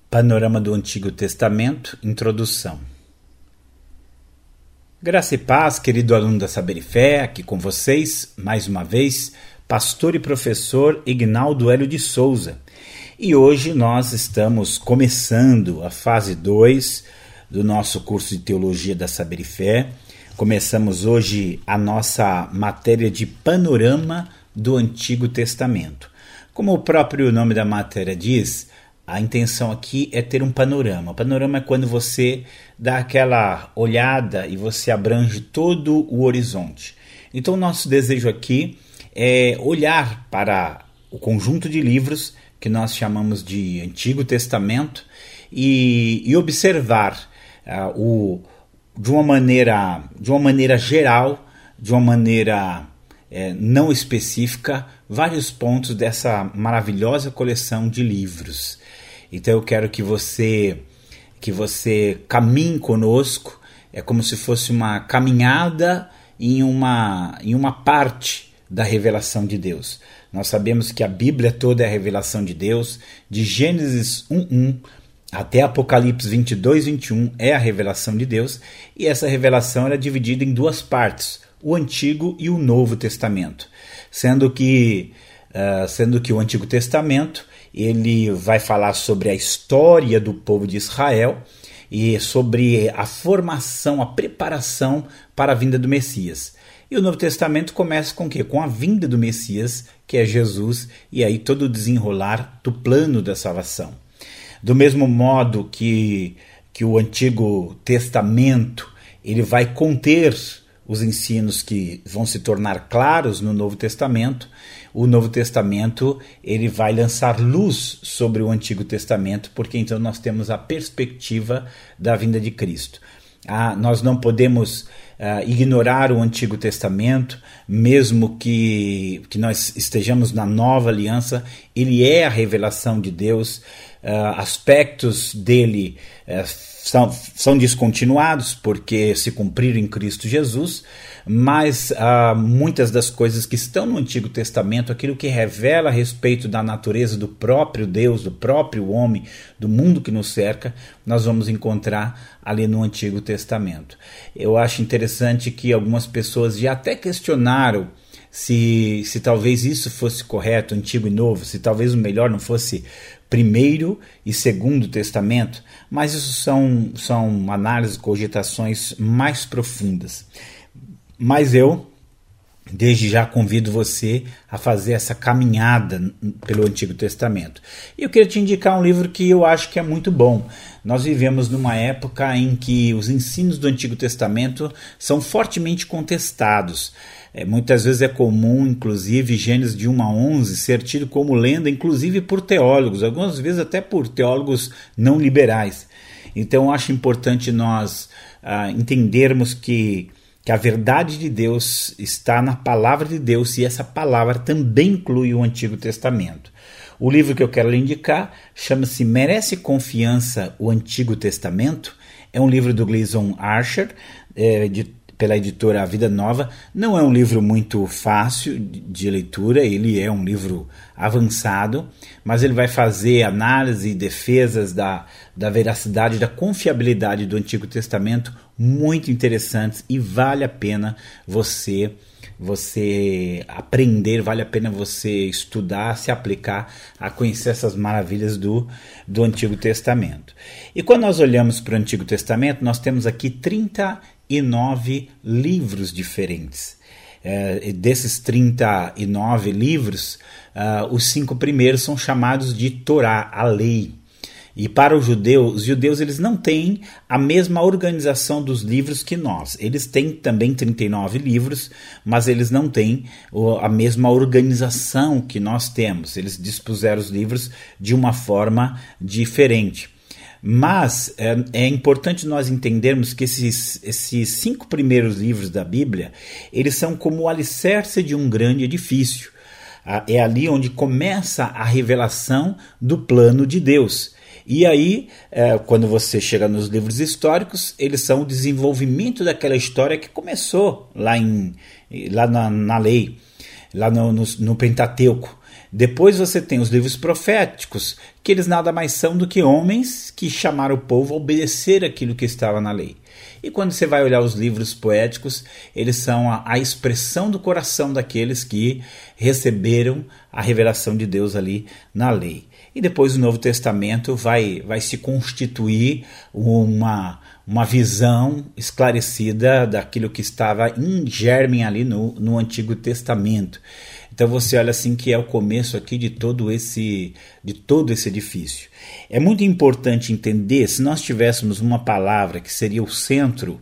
Panorama do Antigo Testamento, Introdução. Graça e paz, querido aluno da Saber e Fé, aqui com vocês, mais uma vez, pastor e professor Ignaldo Hélio de Souza. E hoje nós estamos começando a fase 2 do nosso curso de Teologia da Saber e Fé. Começamos hoje a nossa matéria de Panorama do Antigo Testamento. Como o próprio nome da matéria diz, a intenção aqui é ter um panorama. O panorama é quando você dá aquela olhada e você abrange todo o horizonte. Então, o nosso desejo aqui é olhar para o conjunto de livros que nós chamamos de Antigo Testamento e observar de uma maneira geral, de uma maneira não específica, vários pontos dessa maravilhosa coleção de livros. Então eu quero que você caminhe conosco, é como se fosse uma caminhada em uma parte da revelação de Deus. Nós sabemos que a Bíblia toda é a revelação de Deus, de Gênesis 1:1 até Apocalipse 22:21 é a revelação de Deus, e essa revelação é dividida em duas partes, o Antigo e o Novo Testamento, sendo que o Antigo Testamento ele vai falar sobre a história do povo de Israel e sobre a formação, a preparação para a vinda do Messias. E o Novo Testamento começa com o quê? Com a vinda do Messias, que é Jesus, e aí todo o desenrolar do plano da salvação. Do mesmo modo que o Antigo Testamento ele vai conter os ensinos que vão se tornar claros no Novo Testamento, o Novo Testamento ele vai lançar luz sobre o Antigo Testamento, porque então nós temos a perspectiva da vinda de Cristo. Nós não podemos ignorar o Antigo Testamento, mesmo que nós estejamos na Nova Aliança, ele é a revelação de Deus, aspectos dele são descontinuados porque se cumpriram em Cristo Jesus, mas muitas das coisas que estão no Antigo Testamento, aquilo que revela a respeito da natureza do próprio Deus, do próprio homem, do mundo que nos cerca, nós vamos encontrar ali no Antigo Testamento. Eu acho interessante que algumas pessoas já até questionaram se talvez isso fosse correto, Antigo e Novo, se talvez o melhor não fosse Primeiro e Segundo Testamento, mas isso são análises, cogitações mais profundas. Mas eu, desde já, convido você a fazer essa caminhada pelo Antigo Testamento. E eu queria te indicar um livro que eu acho que é muito bom. Nós vivemos numa época em que os ensinos do Antigo Testamento são fortemente contestados. Muitas vezes é comum, inclusive, Gênesis de 1 a 11 ser tido como lenda, inclusive por teólogos, algumas vezes até por teólogos não liberais. Então eu acho importante nós entendermos que a verdade de Deus está na palavra de Deus, e essa palavra também inclui o Antigo Testamento. O livro que eu quero lhe indicar chama-se Merece Confiança o Antigo Testamento. É um livro do Gleason Archer, pela editora Vida Nova. Não é um livro muito fácil de leitura, ele é um livro avançado, mas ele vai fazer análise e defesas da veracidade, da confiabilidade do Antigo Testamento muito interessantes, e vale a pena você aprender, vale a pena você estudar, se aplicar a conhecer essas maravilhas do Antigo Testamento. E quando nós olhamos para o Antigo Testamento, nós temos aqui 39 livros diferentes. Desses 39 livros, os 5 primeiros são chamados de Torá, a lei. E para os judeus eles não têm a mesma organização dos livros que nós. Eles têm também 39 livros, mas eles não têm a mesma organização que nós temos. Eles dispuseram os livros de uma forma diferente. Mas é importante nós entendermos que esses 5 primeiros livros da Bíblia, eles são como o alicerce de um grande edifício. É ali onde começa a revelação do plano de Deus. E aí, quando você chega nos livros históricos, eles são o desenvolvimento daquela história que começou lá na lei, lá no Pentateuco. Depois você tem os livros proféticos, que eles nada mais são do que homens que chamaram o povo a obedecer aquilo que estava na lei. E quando você vai olhar os livros poéticos, eles são a expressão do coração daqueles que receberam a revelação de Deus ali na lei. E depois o Novo Testamento vai se constituir uma visão esclarecida daquilo que estava em germe ali no Antigo Testamento. Então você olha assim que é o começo aqui de todo esse edifício. É muito importante entender, se nós tivéssemos uma palavra que seria o centro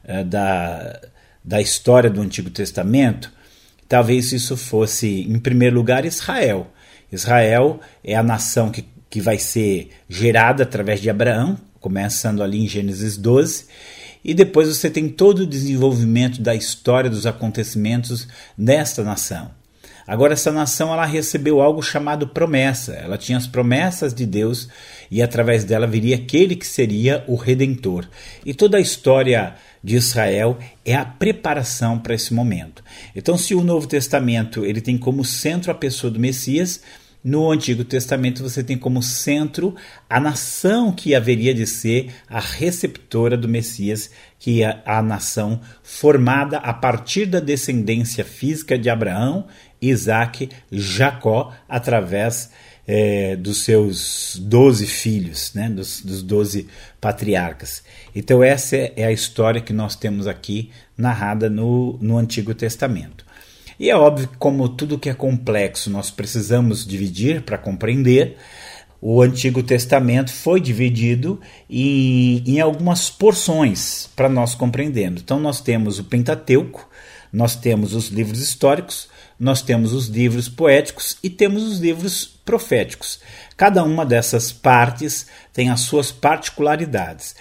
da história do Antigo Testamento, talvez isso fosse, em primeiro lugar, Israel. Israel é a nação que vai ser gerada através de Abraão, começando ali em Gênesis 12, e depois você tem todo o desenvolvimento da história dos acontecimentos nesta nação. Agora essa nação ela recebeu algo chamado promessa, ela tinha as promessas de Deus e através dela viria aquele que seria o Redentor. E toda a história de Israel é a preparação para esse momento. Então se o Novo Testamento ele tem como centro a pessoa do Messias, no Antigo Testamento você tem como centro a nação que haveria de ser a receptora do Messias, que é a nação formada a partir da descendência física de Abraão, Isaac, Jacó, através dos seus 12 filhos, né, dos 12 patriarcas. Então essa é a história que nós temos aqui narrada no Antigo Testamento. E é óbvio que como tudo que é complexo nós precisamos dividir para compreender, o Antigo Testamento foi dividido em algumas porções para nós compreendermos. Então nós temos o Pentateuco, nós temos os livros históricos, nós temos os livros poéticos e temos os livros proféticos. Cada uma dessas partes tem as suas particularidades.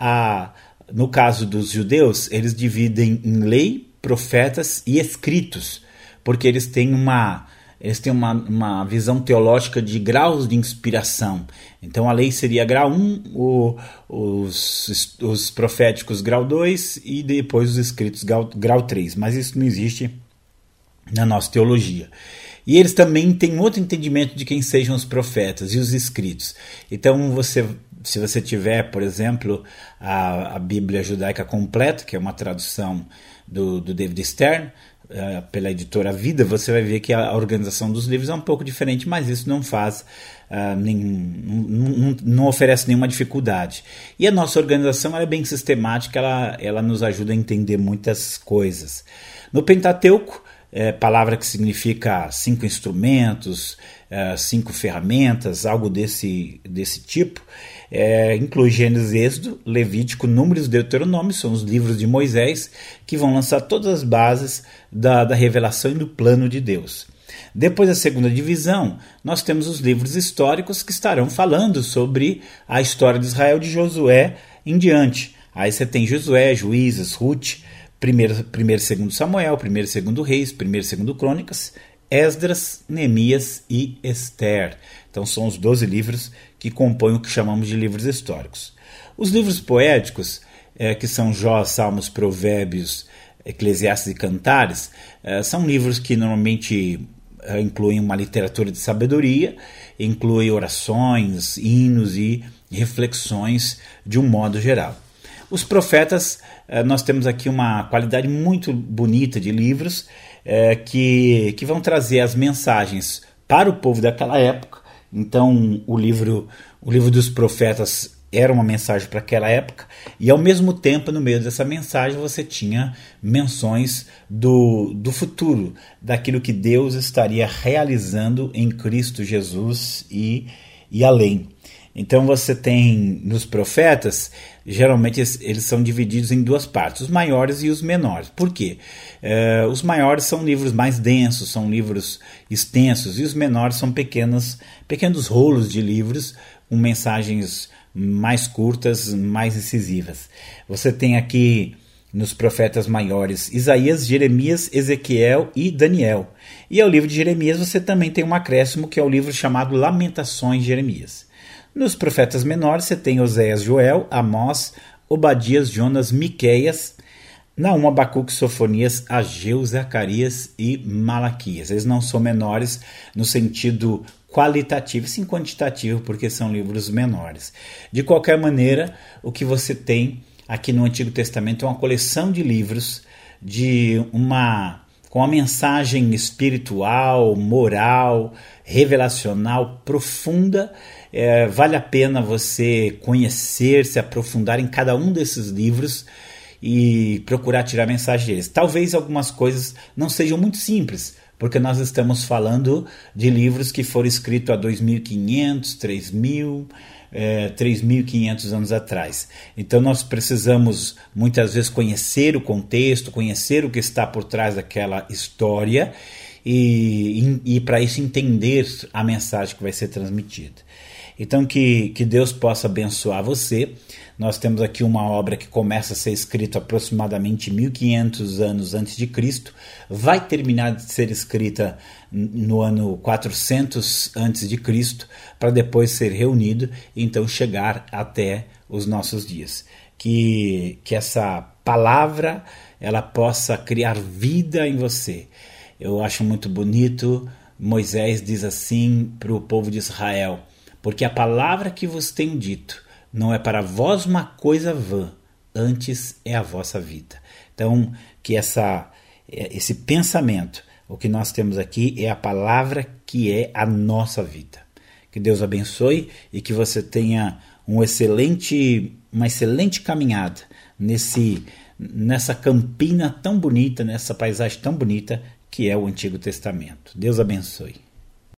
No caso dos judeus, eles dividem em lei, profetas e escritos, porque eles têm uma visão teológica de graus de inspiração. Então a lei seria grau 1, os proféticos grau 2 e depois os escritos grau 3. Mas isso não existe na nossa teologia. E eles também têm outro entendimento de quem sejam os profetas e os escritos. Então se você tiver, por exemplo, a Bíblia Judaica Completa, que é uma tradução do David Stern, pela editora Vida, você vai ver que a organização dos livros é um pouco diferente, mas isso não faz não oferece nenhuma dificuldade. E a nossa organização ela é bem sistemática, ela nos ajuda a entender muitas coisas. No Pentateuco, palavra que significa 5 instrumentos, 5 ferramentas, algo desse tipo, inclui Gênesis, Êxodo, Levítico, Números e Deuteronômio, são os livros de Moisés que vão lançar todas as bases da revelação e do plano de Deus. Depois da segunda divisão, nós temos os livros históricos que estarão falando sobre a história de Israel de Josué em diante. Aí você tem Josué, Juízes, Ruth, 1 e 2 Samuel, 1 e 2 Reis, 1 e 2 Crônicas, Esdras, Neemias e Esther. Então são os 12 livros que compõem o que chamamos de livros históricos. Os livros poéticos, que são Jó, Salmos, Provérbios, Eclesiastes e Cantares, são livros que normalmente incluem uma literatura de sabedoria, incluem orações, hinos e reflexões de um modo geral. Os profetas, nós temos aqui uma qualidade muito bonita de livros que vão trazer as mensagens para o povo daquela época. Então o livro dos profetas era uma mensagem para aquela época e ao mesmo tempo no meio dessa mensagem você tinha menções do futuro, daquilo que Deus estaria realizando em Cristo Jesus e além. Então você tem nos profetas, geralmente eles são divididos em duas partes, os maiores e os menores. Por quê? Os maiores são livros mais densos, são livros extensos, e os menores são pequenos rolos de livros com mensagens mais curtas, mais incisivas. Você tem aqui nos profetas maiores Isaías, Jeremias, Ezequiel e Daniel. E ao livro de Jeremias você também tem um acréscimo que é o livro chamado Lamentações de Jeremias. Nos profetas menores você tem Oséias, Joel, Amós, Obadias, Jonas, Miqueias, Naum, Abacuque, Sofonias, Ageu, Zacarias e Malaquias. Eles não são menores no sentido qualitativo, sim quantitativo, porque são livros menores. De qualquer maneira, o que você tem aqui no Antigo Testamento é uma coleção de livros com uma mensagem espiritual, moral, revelacional profunda. Vale a pena você conhecer, se aprofundar em cada um desses livros e procurar tirar mensagem deles. Talvez algumas coisas não sejam muito simples, porque nós estamos falando de livros que foram escritos há 2.500, 3.000, 3.500 anos atrás. Então nós precisamos muitas vezes conhecer o contexto, conhecer o que está por trás daquela história e para isso entender a mensagem que vai ser transmitida. Então que Deus possa abençoar você. Nós temos aqui uma obra que começa a ser escrita aproximadamente 1.500 anos antes de Cristo, vai terminar de ser escrita no ano 400 antes de Cristo, para depois ser reunido e então chegar até os nossos dias. Que essa palavra ela possa criar vida em você. Eu acho muito bonito, Moisés diz assim para o povo de Israel: porque a palavra que vos tenho dito não é para vós uma coisa vã, antes é a vossa vida. Então, que esse pensamento, o que nós temos aqui é a palavra que é a nossa vida. Que Deus abençoe e que você tenha uma excelente caminhada nessa campina tão bonita, nessa paisagem tão bonita que é o Antigo Testamento. Deus abençoe.